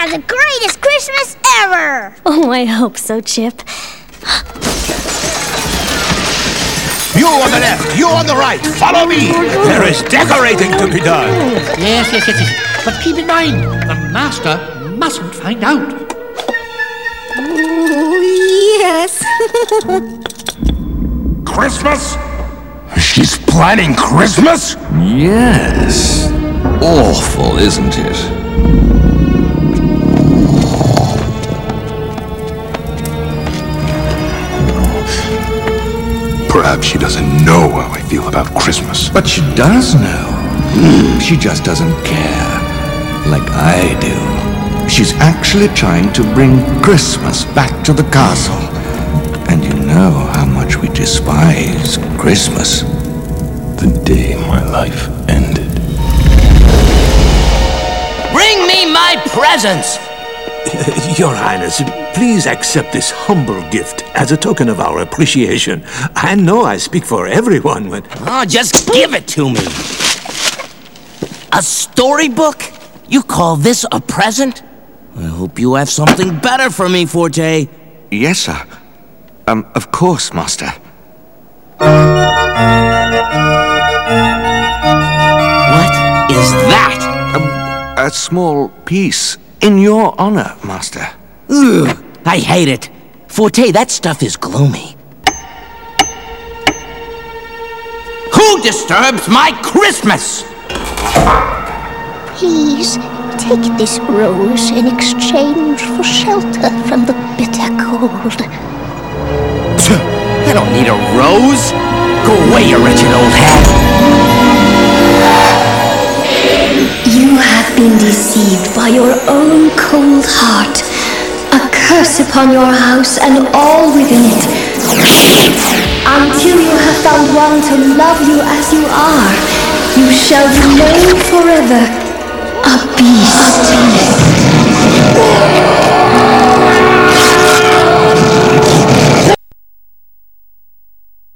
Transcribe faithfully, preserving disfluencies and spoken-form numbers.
have the greatest Christmas ever! Oh, I hope so, Chip. You on the left, you on the right, follow me! There is decorating to be done! Yes, yes, yes, yes. But keep in mind, the master mustn't find out. Oh, yes. Christmas? She's planning Christmas? Yes. Awful, isn't it? Perhaps she doesn't know how I feel about Christmas. But she does know. She just doesn't care. Like I do. She's actually trying to bring Christmas back to the castle. And you know how much we despise Christmas. The day my life ended. Bring me my presents! Your Highness, please accept this humble gift as a token of our appreciation. I know I speak for everyone, but... Oh, just give it to me. A storybook? You call this a present? I hope you have something better for me, Forte. Yes, sir. Um, of course, Master. What is that? Um, a small piece. In your honor, Master. Ugh, I hate it. Forte, that stuff is gloomy. Who disturbs my Christmas? Please, take this rose in exchange for shelter from the bitter cold. I don't need a rose. Go away, you wretched old hag. You have been deceived by your own cold heart. A curse upon your house and all within it. Until you have found one to love you as you are, you shall remain forever a beast.